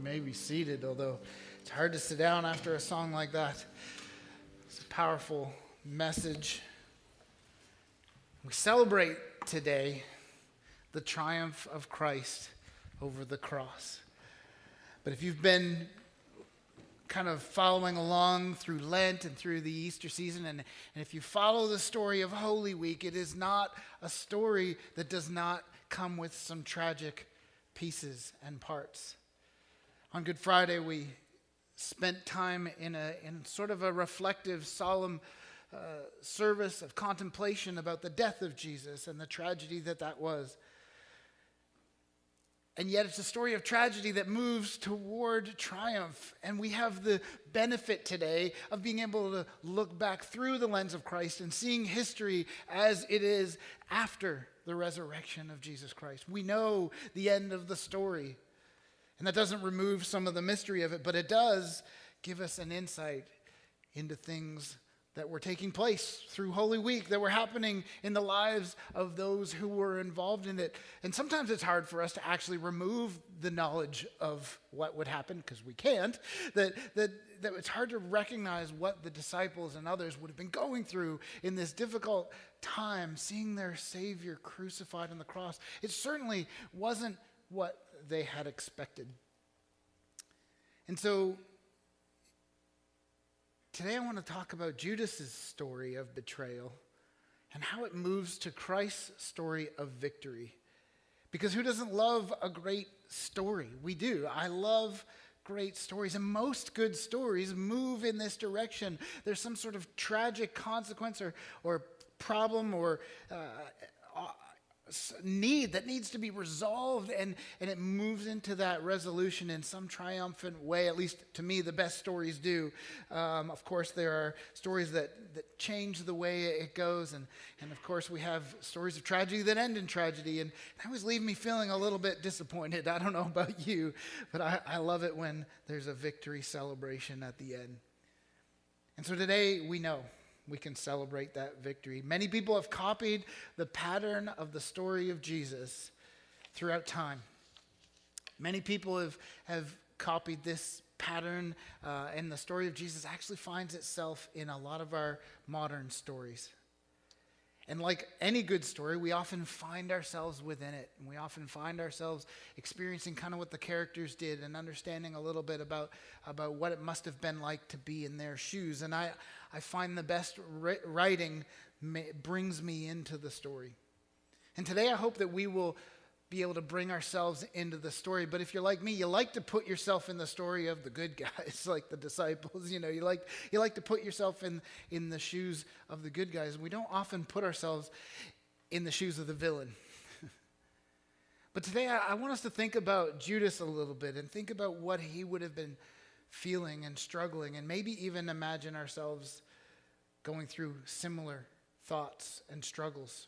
may be seated, although it's hard to sit down after a song like that. It's a powerful message. We celebrate today the triumph of Christ over the cross. But if you've been kind of following along through Lent and through the Easter season, and if you follow the story of Holy Week, it is not a story that does not come with some tragic pieces and parts. On Good Friday, we spent time in sort of a reflective, solemn service of contemplation about the death of Jesus and the tragedy that was. And yet it's a story of tragedy that moves toward triumph. And we have the benefit today of being able to look back through the lens of Christ and seeing history as it is after the resurrection of Jesus Christ. We know the end of the story. And that doesn't remove some of the mystery of it, but it does give us an insight into things that were taking place through Holy Week, that were happening in the lives of those who were involved in it. And sometimes it's hard for us to actually remove the knowledge of what would happen, because we can't, that it's hard to recognize what the disciples and others would have been going through in this difficult time, seeing their Savior crucified on the cross. It certainly wasn't what they had expected. And so today I want to talk about Judas's story of betrayal and how it moves to Christ's story of victory. Because who doesn't love a great story? We do. I love great stories, and most good stories move in this direction. There's some sort of tragic consequence or problem or need that needs to be resolved, and it moves into that resolution in some triumphant way. At least to me, the best stories do. Of course, there are stories that change the way it goes, and of course we have stories of tragedy that end in tragedy, and that always leave me feeling a little bit disappointed. I don't know about you, but I love it when there's a victory celebration at the end. And so today we know we can celebrate that victory. Many people have copied the pattern of the story of Jesus throughout time. Many people have copied this pattern, and the story of Jesus actually finds itself in a lot of our modern stories. And like any good story, we often find ourselves within it. And we often find ourselves experiencing kind of what the characters did and understanding a little bit about what it must have been like to be in their shoes. And I find the best writing brings me into the story. And today I hope that we will be able to bring ourselves into the story. But if you're like me, you like to put yourself in the story of the good guys, like the disciples. You know, you like to put yourself in the shoes of the good guys. We don't often put ourselves in the shoes of the villain. But today I want us to think about Judas a little bit and think about what he would have been feeling and struggling, and maybe even imagine ourselves going through similar thoughts and struggles.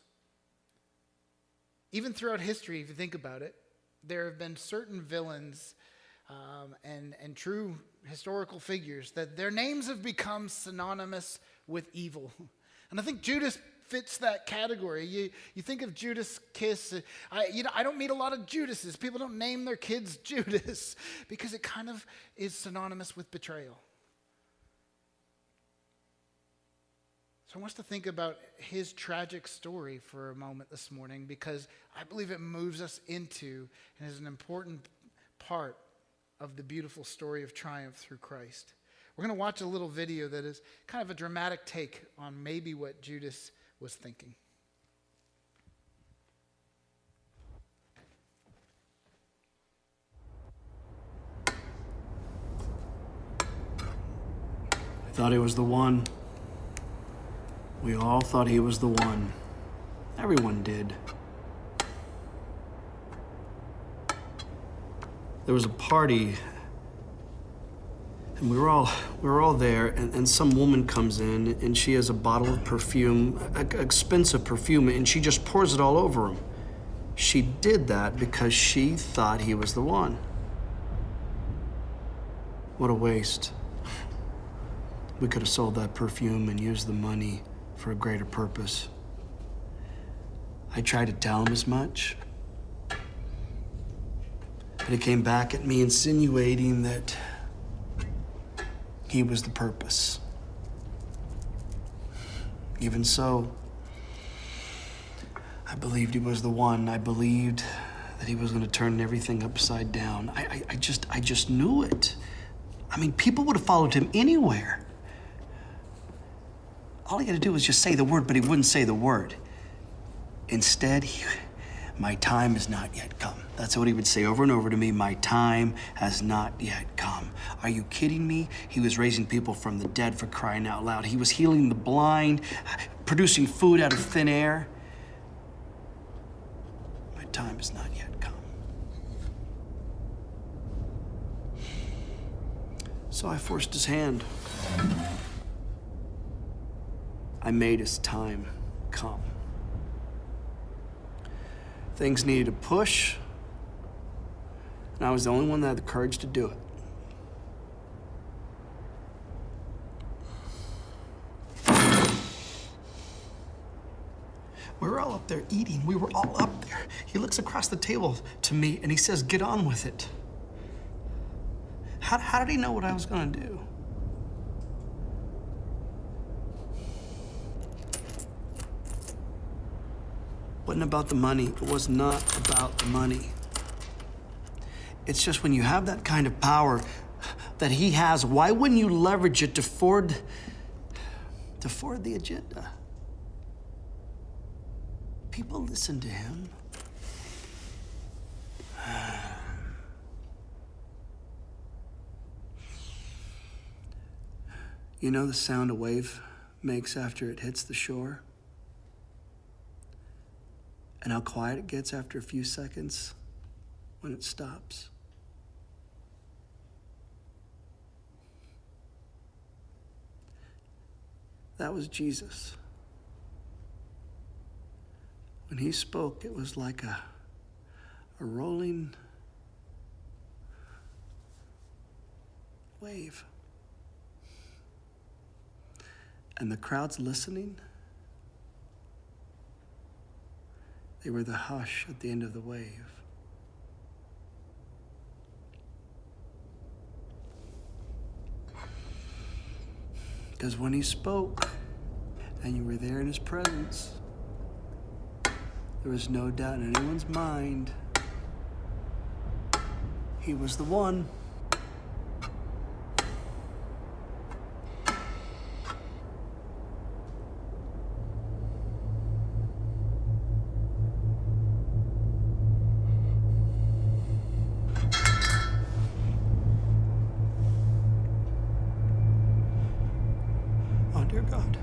Even throughout history, if you think about it, there have been certain villains and true historical figures that their names have become synonymous with evil. And I think Judas fits that category. You think of Judas Kiss. I don't meet a lot of Judases. People don't name their kids Judas because it kind of is synonymous with betrayal. So I want us to think about his tragic story for a moment this morning, because I believe it moves us into and is an important part of the beautiful story of triumph through Christ. We're going to watch a little video that is kind of a dramatic take on maybe what Judas was thinking. I thought he was the one. We all thought he was the one. Everyone did. There was a party, and we were all there, and some woman comes in, and she has a bottle of perfume, expensive perfume, and she just pours it all over him. She did that because she thought he was the one. What a waste. We could have sold that perfume and used the money for a greater purpose. I tried to tell him as much, But he came back at me insinuating that he was the purpose. Even so, I believed he was the one. I believed that he was going to turn everything upside down. I just knew it. I mean, people would have followed him anywhere. All he had to do was just say the word, but he wouldn't say the word. Instead, my time has not yet come. That's what he would say over and over to me. My time has not yet come. Are you kidding me? He was raising people from the dead, for crying out loud. He was healing the blind, producing food out of thin air. My time has not yet come. So I forced his hand. I made his time come. Things needed a push, and I was the only one that had the courage to do it. We were all up there eating. We were all up there. He looks across the table to me and he says, "Get on with it." How did he know what I was gonna do? It wasn't about the money. It was not about the money. It's just when you have that kind of power that he has, why wouldn't you leverage it to forward the agenda? People listen to him. You know the sound a wave makes after it hits the shore? And how quiet it gets after a few seconds when it stops? That was Jesus. When he spoke, it was like a rolling wave. And the crowds listening, they were the hush at the end of the wave. Because when he spoke, and you were there in his presence, there was no doubt in anyone's mind he was the one. Oh, dear God.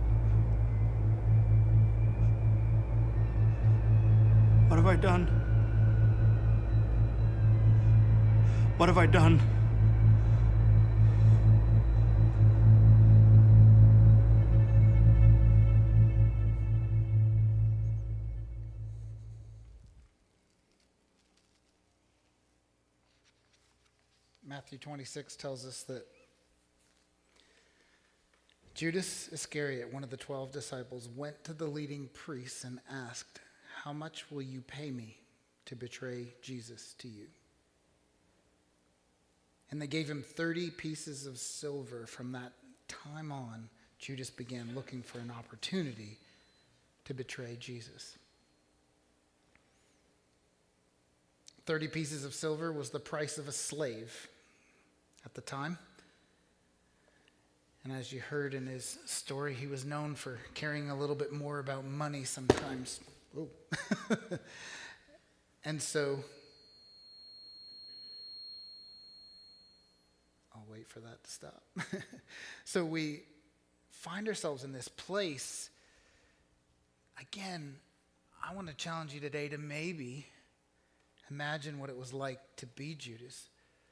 What have I done? What have I done? Matthew 26 tells us that Judas Iscariot, one of the 12 disciples, went to the leading priests and asked, "How much will you pay me to betray Jesus to you?" And they gave him 30 pieces of silver. From that time on, Judas began looking for an opportunity to betray Jesus. 30 pieces of silver was the price of a slave at the time. And as you heard in his story, he was known for caring a little bit more about money sometimes. Oh. And so, I'll wait for that to stop. So we find ourselves in this place. Again, I want to challenge you today to maybe imagine what it was like to be Judas.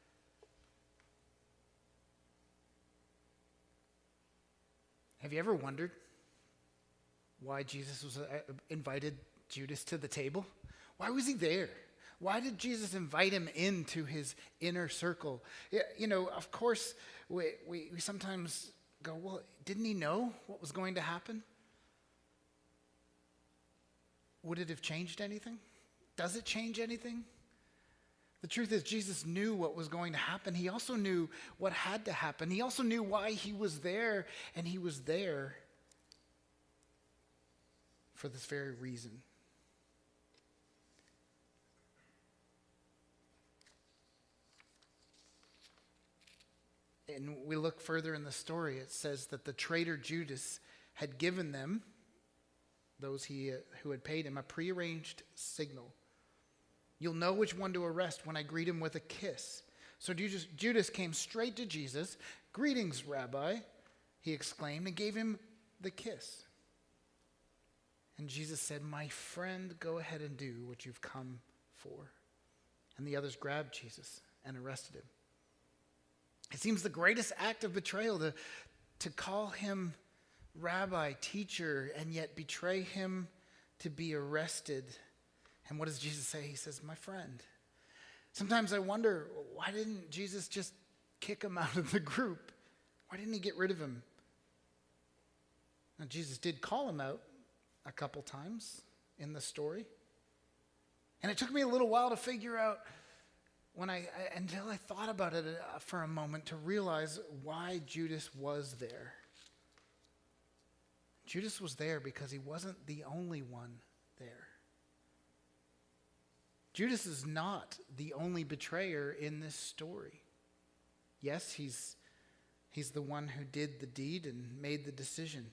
Have you ever wondered why Jesus was invited Judas to the table? Why was he there? Why did Jesus invite him into his inner circle? You know, of course, we sometimes go, well, didn't he know what was going to happen? Would it have changed anything? Does it change anything? The truth is, Jesus knew what was going to happen. He also knew what had to happen. He also knew why he was there, and he was there for this very reason. And we look further in the story, it says that the traitor Judas had given them, those who had paid him, a prearranged signal. You'll know which one to arrest when I greet him with a kiss. So Judas came straight to Jesus. Greetings, Rabbi, he exclaimed, and gave him the kiss. And Jesus said, my friend, go ahead and do what you've come for. And the others grabbed Jesus and arrested him. It seems the greatest act of betrayal to call him rabbi, teacher, and yet betray him to be arrested. And what does Jesus say? He says, my friend. Sometimes I wonder, why didn't Jesus just kick him out of the group? Why didn't he get rid of him? Now, Jesus did call him out a couple times in the story. And it took me a little while to figure out until I thought about it for a moment, to realize why Judas was there. Judas was there because he wasn't the only one there. Judas is not the only betrayer in this story. Yes, he's the one who did the deed and made the decision.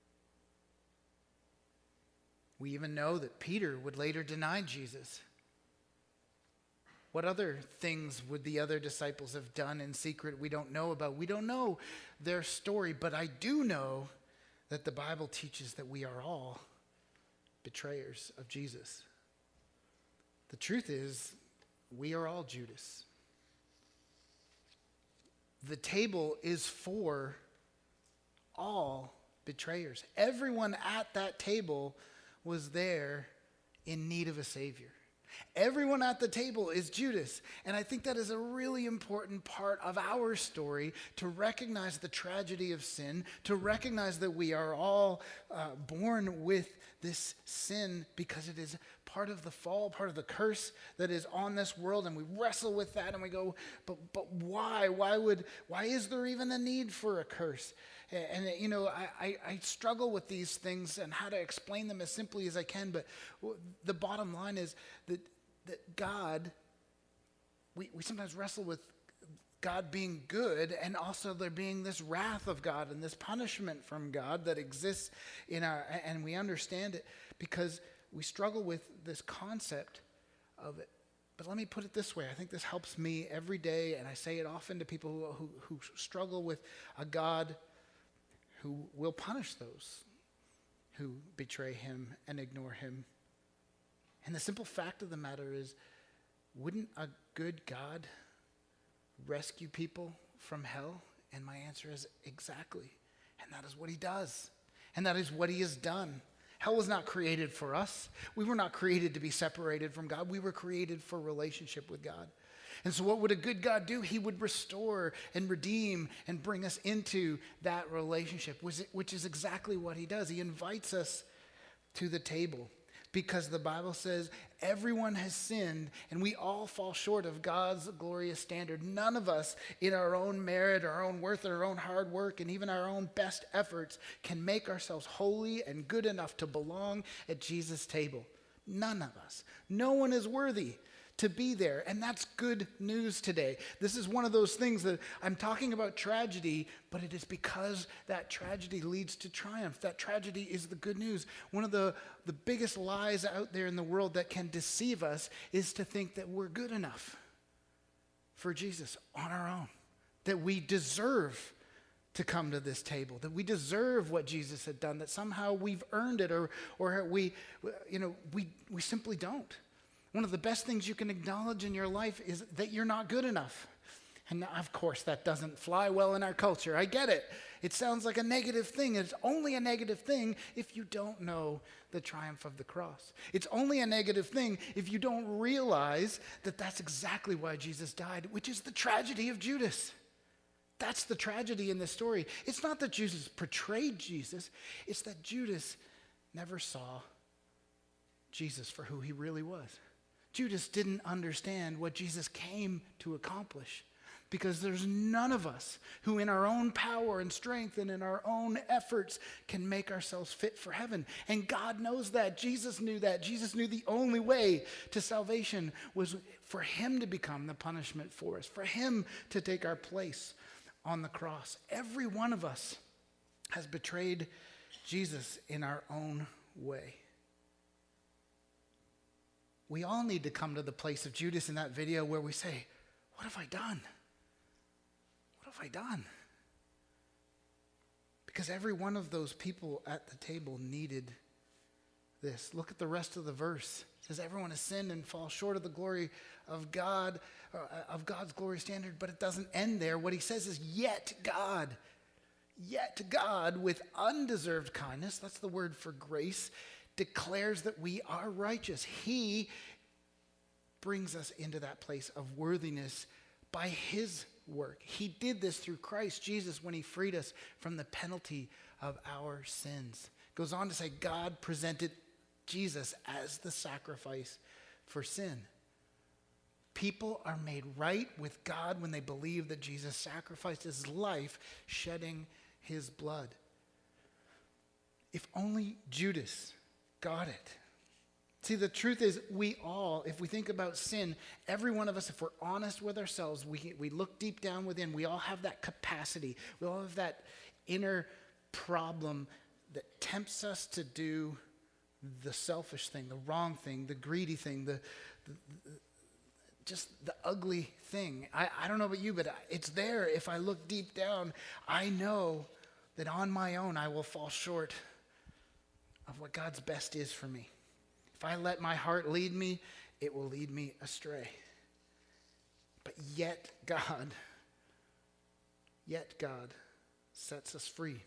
We even know that Peter would later deny Jesus. What other things would the other disciples have done in secret we don't know about? We don't know their story, but I do know that the Bible teaches that we are all betrayers of Jesus. The truth is, we are all Judas. The table is for all betrayers. Everyone at that table was there in need of a Savior. Everyone at the table is Judas. And I think that is a really important part of our story, to recognize the tragedy of sin, to recognize that we are all born with this sin because it is part of the fall, part of the curse that is on this world, and we wrestle with that and we go, but why? Why is there even a need for a curse? And you know, I struggle with these things and how to explain them as simply as I can, but the bottom line is that God, we sometimes wrestle with God being good, and also there being this wrath of God and this punishment from God that exists and we understand it because we struggle with this concept of it. But let me put it this way. I think this helps me every day, and I say it often to people who struggle with a God who will punish those who betray him and ignore him. And the simple fact of the matter is, wouldn't a good God rescue people from hell? And my answer is exactly. And that is what he does. And that is what he has done. Hell was not created for us. We were not created to be separated from God. We were created for relationship with God. And so what would a good God do? He would restore and redeem and bring us into that relationship, which is exactly what he does. He invites us to the table because the Bible says everyone has sinned and we all fall short of God's glorious standard. None of us, in our own merit, our own worth, our own hard work, and even our own best efforts, can make ourselves holy and good enough to belong at Jesus' table. None of us. No one is worthy to be there. And that's good news today. This is one of those things that I'm talking about tragedy, but it is because that tragedy leads to triumph. That tragedy is the good news. One of the biggest lies out there in the world that can deceive us is to think that we're good enough for Jesus on our own, that we deserve to come to this table, that we deserve what Jesus had done, that somehow we've earned it, or we simply don't. One of the best things you can acknowledge in your life is that you're not good enough. And of course, that doesn't fly well in our culture. I get it. It sounds like a negative thing. It's only a negative thing if you don't know the triumph of the cross. It's only a negative thing if you don't realize that that's exactly why Jesus died, which is the tragedy of Judas. That's the tragedy in this story. It's not that Judas betrayed Jesus. It's that Judas never saw Jesus for who he really was. Judas didn't understand what Jesus came to accomplish, because there's none of us who in our own power and strength and in our own efforts can make ourselves fit for heaven. And God knows that. Jesus knew that. Jesus knew the only way to salvation was for him to become the punishment for us, for him to take our place on the cross. Every one of us has betrayed Jesus in our own way. We all need to come to the place of Judas in that video where we say, what have I done? What have I done? Because every one of those people at the table needed this. Look at the rest of the verse. It says everyone has sinned and falls short of the glory of God, of God's glory standard, but it doesn't end there. What he says is, yet God, with undeserved kindness, that's the word for grace, declares that we are righteous. He brings us into that place of worthiness by his work. He did this through Christ Jesus when he freed us from the penalty of our sins. Goes on to say God presented Jesus as the sacrifice for sin. People are made right with God when they believe that Jesus sacrificed his life, shedding his blood. If only Judas got it. See, the truth is we all, if we think about sin, every one of us, if we're honest with ourselves, we look deep down within, we all have that capacity. We all have that inner problem that tempts us to do the selfish thing, the wrong thing, the greedy thing, just the ugly thing. I don't know about you, but it's there. If I look deep down, I know that on my own I will fall short of what God's best is for me. If I let my heart lead me, it will lead me astray. But yet God sets us free.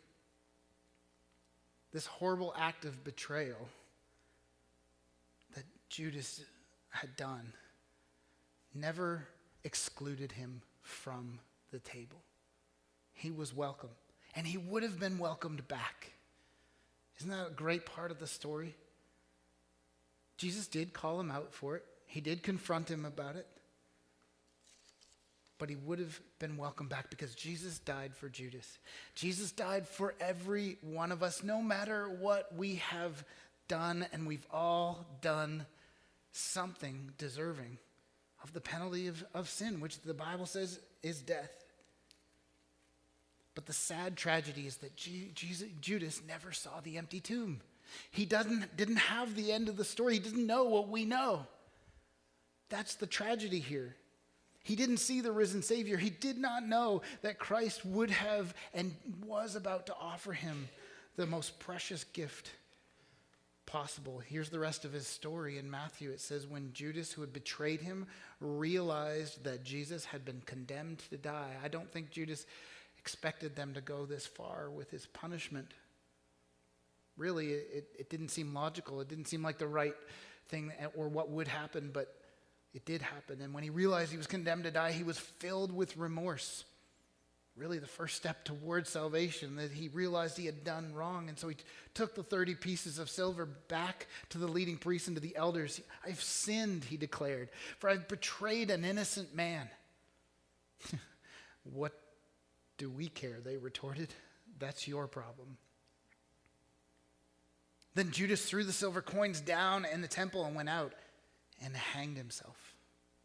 This horrible act of betrayal that Judas had done never excluded him from the table. He was welcome, and he would have been welcomed back. Isn't that a great part of the story? Jesus did call him out for it. He did confront him about it. But he would have been welcomed back because Jesus died for Judas. Jesus died for every one of us, no matter what we have done, and we've all done something deserving of the penalty of sin, which the Bible says is death. But the sad tragedy is that Judas never saw the empty tomb. He didn't have the end of the story. He didn't know what we know. That's the tragedy here. He didn't see the risen Savior. He did not know that Christ would have and was about to offer him the most precious gift possible. Here's the rest of his story in Matthew. It says, when Judas, who had betrayed him, realized that Jesus had been condemned to die. I don't think Judas expected them to go this far with his punishment. Really, it didn't seem logical. It didn't seem like the right thing or what would happen, but it did happen. And when he realized he was condemned to die, he was filled with remorse. Really the first step towards salvation, that he realized he had done wrong. And so he took the 30 pieces of silver back to the leading priests and to the elders. I've sinned, he declared, for I've betrayed an innocent man. What do we care? They retorted. That's your problem. Then Judas threw the silver coins down in the temple and went out and hanged himself.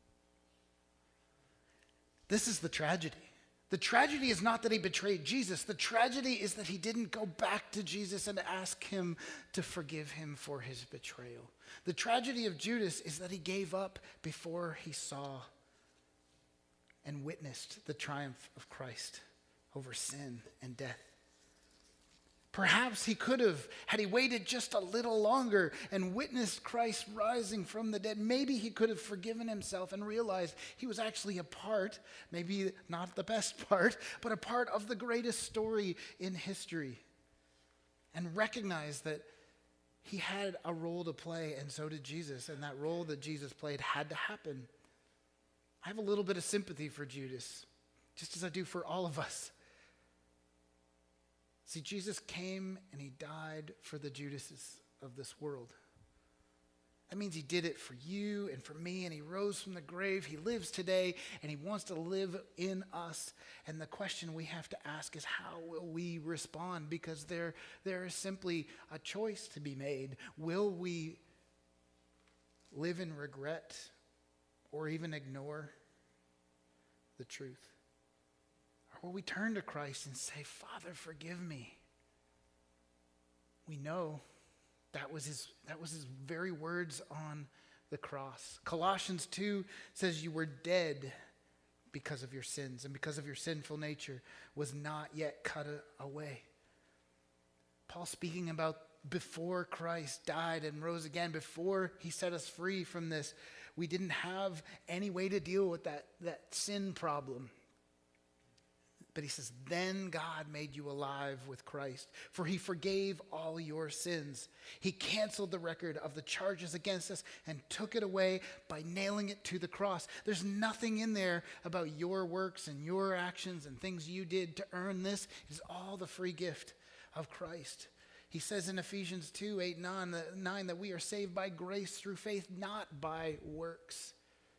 This is the tragedy. The tragedy is not that he betrayed Jesus. The tragedy is that he didn't go back to Jesus and ask him to forgive him for his betrayal. The tragedy of Judas is that he gave up before he saw and witnessed the triumph of Christ over sin and death. Perhaps he could have, had he waited just a little longer and witnessed Christ rising from the dead, maybe he could have forgiven himself and realized he was actually a part, maybe not the best part, but a part of the greatest story in history. And recognized that he had a role to play, and so did Jesus. And that role that Jesus played had to happen. I have a little bit of sympathy for Judas, just as I do for all of us. See, Jesus came and he died for the Judases of this world. That means he did it for you and for me, and he rose from the grave. He lives today, and he wants to live in us. And the question we have to ask is, how will we respond? Because there is simply a choice to be made. Will we live in regret or even ignore the truth? Or will we turn to Christ and say, Father, forgive me? We know that was his very words on the cross. Colossians 2 says you were dead because of your sins, and because of your sinful nature was not yet cut away. Paul speaking about before Christ died and rose again, before he set us free from this, we didn't have any way to deal with that sin problem. But he says, then God made you alive with Christ, for he forgave all your sins. He canceled the record of the charges against us and took it away by nailing it to the cross. There's nothing in there about your works and your actions and things you did to earn this. It's all the free gift of Christ. He says in Ephesians 2, 8, 9 that we are saved by grace through faith, not by works.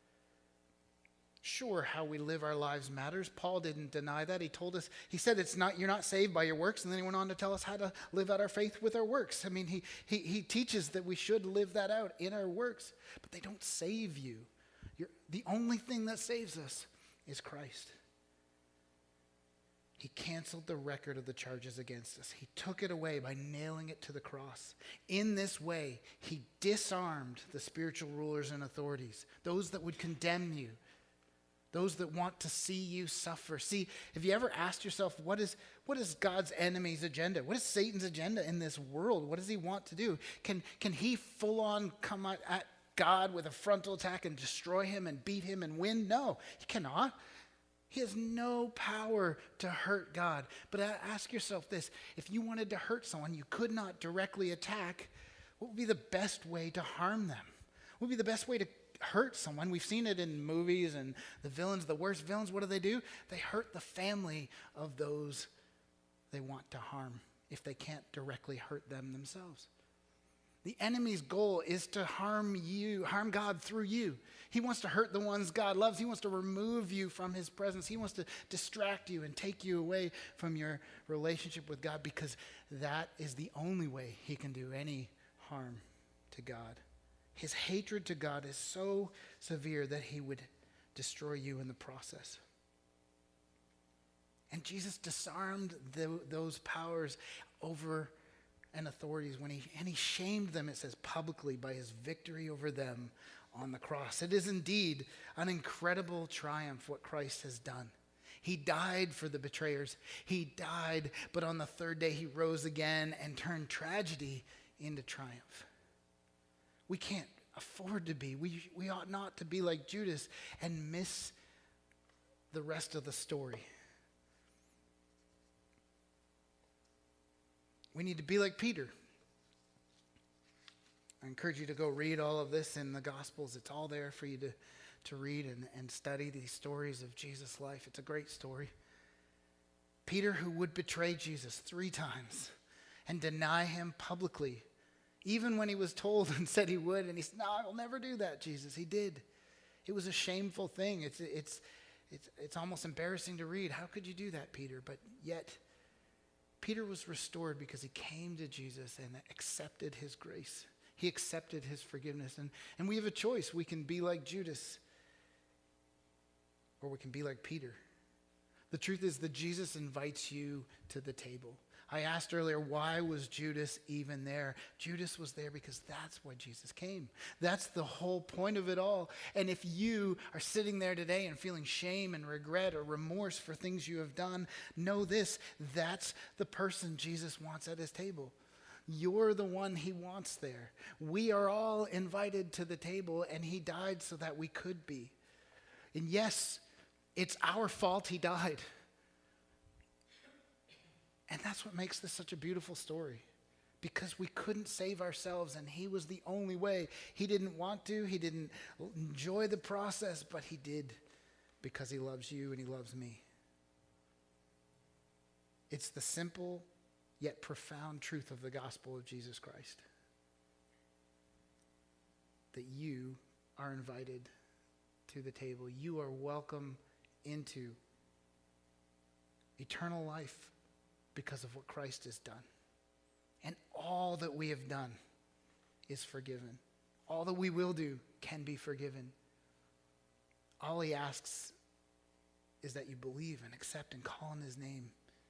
Sure, how we live our lives matters. Paul didn't deny that. He told us, he said you're not saved by your works, and then he went on to tell us how to live out our faith with our works. I mean, he teaches that we should live that out in our works, but they don't save you. The only thing that saves us is Christ. He canceled the record of the charges against us. He took it away by nailing it to the cross. In this way, he disarmed the spiritual rulers and authorities, those that would condemn you, those that want to see you suffer. See, have you ever asked yourself, what is God's enemy's agenda? What is Satan's agenda in this world? What does he want to do? Can he full on come at God with a frontal attack and destroy him and beat him and win? No, he cannot. He has no power to hurt God. But ask yourself this, if you wanted to hurt someone you could not directly attack, what would be the best way to harm them? What would be the best way to hurt someone? We've seen it in movies, and the worst villains, what do? They hurt the family of those they want to harm if they can't directly hurt them themselves. The enemy's goal is to harm you, harm God through you. He wants to hurt the ones God loves. He wants to remove you from his presence. He wants to distract you and take you away from your relationship with God, because that is the only way he can do any harm to God. His hatred to God is so severe that he would destroy you in the process. And Jesus disarmed those powers over and authorities when he shamed them, it says, publicly by his victory over them on the cross. It is indeed an incredible triumph what Christ has done. He died for the betrayers. He died, but on the third day he rose again and turned tragedy into triumph. We can't afford to be. We ought not to be like Judas and miss the rest of the story. We need to be like Peter. I encourage you to go read all of this in the Gospels. It's all there for you to read and study these stories of Jesus' life. It's a great story. Peter, who would betray Jesus 3 times and deny him publicly, even when he was told and said he would, and he said, no, I will never do that, Jesus. He did. It was a shameful thing. It's almost embarrassing to read. How could you do that, Peter? But yet, Peter was restored because he came to Jesus and accepted his grace. He accepted his forgiveness. And we have a choice. We can be like Judas, or we can be like Peter. The truth is that Jesus invites you to the table. I asked earlier, why was Judas even there? Judas was there because that's why Jesus came. That's the whole point of it all. And if you are sitting there today and feeling shame and regret or remorse for things you have done, know this, that's the person Jesus wants at his table. You're the one he wants there. We are all invited to the table, and he died so that we could be. And yes, it's our fault he died. And that's what makes this such a beautiful story, because we couldn't save ourselves, and he was the only way. He didn't want to, he didn't enjoy the process, but he did because he loves you and he loves me. It's the simple yet profound truth of the gospel of Jesus Christ. that you are invited to the table. You are welcome into eternal life because of what Christ has done. And all that we have done is forgiven. All that we will do can be forgiven. All he asks is that you believe and accept and call on his name.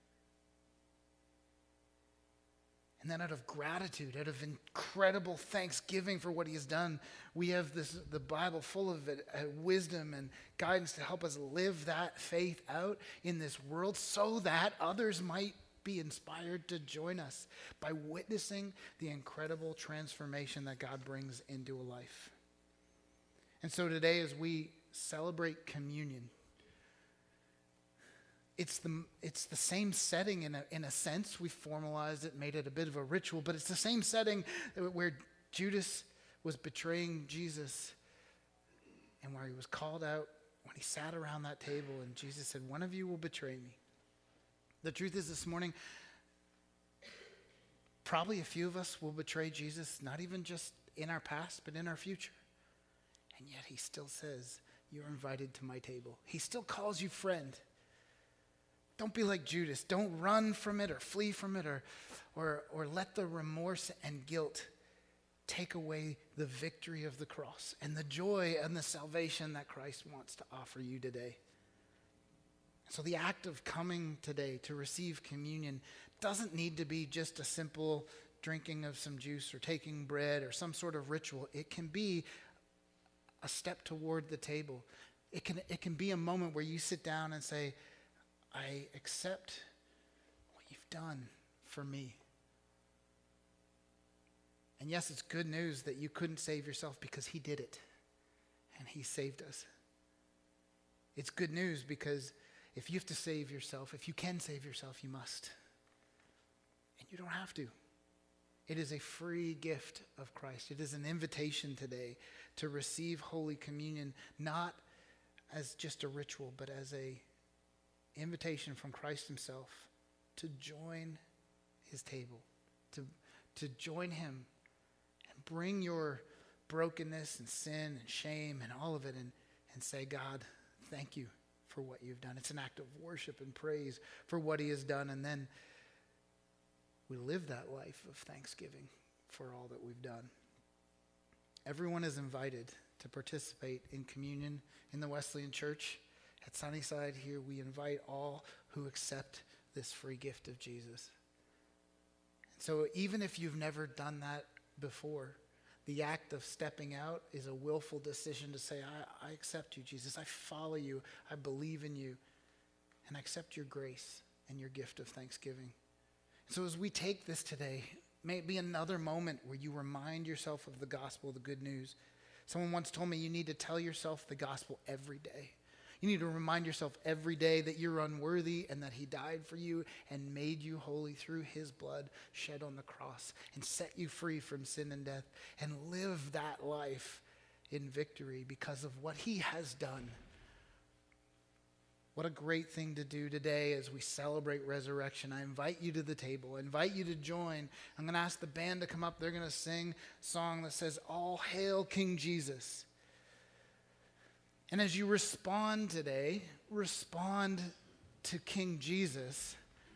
And then out of gratitude, out of incredible thanksgiving for what he has done, we have the Bible full of wisdom and guidance to help us live that faith out in this world so that others might be inspired to join us by witnessing the incredible transformation that God brings into a life. And so today, as we celebrate communion, it's the same setting in a sense. We formalized it, made it a bit of a ritual, but it's the same setting where Judas was betraying Jesus and where he was called out when he sat around that table and Jesus said, "One of you will betray me." The truth is this morning, probably a few of us will betray Jesus, not even just in our past, but in our future. And yet he still says, "You're invited to my table." He still calls you friend. Don't be like Judas. Don't run from it or flee from it or let the remorse and guilt take away the victory of the cross and the joy and the salvation that Christ wants to offer you today. So the act of coming today to receive communion doesn't need to be just a simple drinking of some juice or taking bread or some sort of ritual. It can be a step toward the table. It can be a moment where you sit down and say, "I accept what you've done for me." And yes, it's good news that you couldn't save yourself because he did it. And he saved us. It's good news because if you have to save yourself, if you can save yourself, you must. And you don't have to. It is a free gift of Christ. It is an invitation today to receive Holy Communion, not as just a ritual, but as a invitation from Christ himself to join his table, to join him and bring your brokenness and sin and shame and all of it and say, "God, thank you for what you've done." It's an act of worship and praise for what he has done. And then we live that life of thanksgiving for all that we've done. Everyone is invited to participate in communion in the Wesleyan Church. At Sunnyside here, we invite all who accept this free gift of Jesus. So even if you've never done that before, the act of stepping out is a willful decision to say, I accept you, Jesus. I follow you. I believe in you. And I accept your grace and your gift of thanksgiving. So as we take this today, may it be another moment where you remind yourself of the gospel, the good news. Someone once told me you need to tell yourself the gospel every day. You need to remind yourself every day that you're unworthy and that he died for you and made you holy through his blood shed on the cross and set you free from sin and death and live that life in victory because of what he has done. What a great thing to do today as we celebrate resurrection. I invite you to the table. I invite you to join. I'm going to ask the band to come up. They're going to sing a song that says, "All Hail King Jesus." And as you respond today, respond to King Jesus,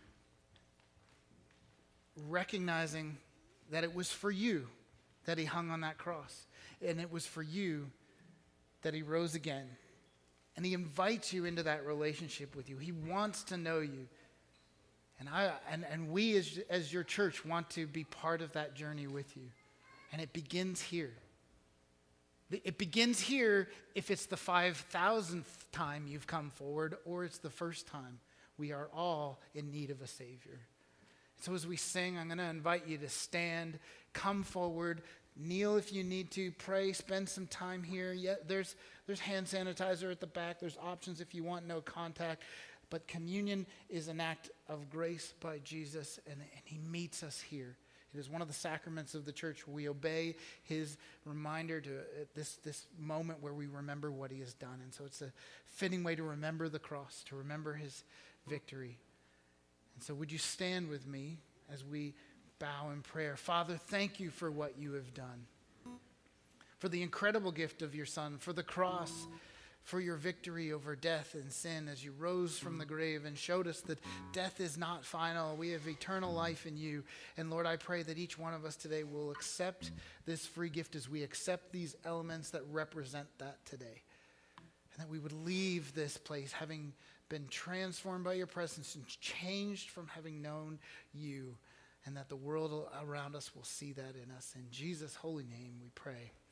recognizing that it was for you that he hung on that cross. And it was for you that he rose again. And he invites you into that relationship with you. He wants to know you. And we as your church want to be part of that journey with you. And it begins here. It begins here if it's the 5,000th time you've come forward or it's the first time. We are all in need of a Savior. So as we sing, I'm going to invite you to stand, come forward, kneel if you need to, pray, spend some time here. Yeah, there's hand sanitizer at the back. There's options if you want, no contact. But communion is an act of grace by Jesus, and he meets us here. It is one of the sacraments of the church where we obey his reminder to this moment where we remember what he has done. And so it's a fitting way to remember the cross, to remember his victory. And so would you stand with me as we bow in prayer? Father, thank you for what you have done. for the incredible gift of your Son, for the cross, for your victory over death and sin as you rose from the grave and showed us that death is not final. We have eternal life in you. And Lord, I pray that each one of us today will accept this free gift as we accept these elements that represent that today. And that we would leave this place having been transformed by your presence and changed from having known you. And that the world around us will see that in us. In Jesus' holy name we pray.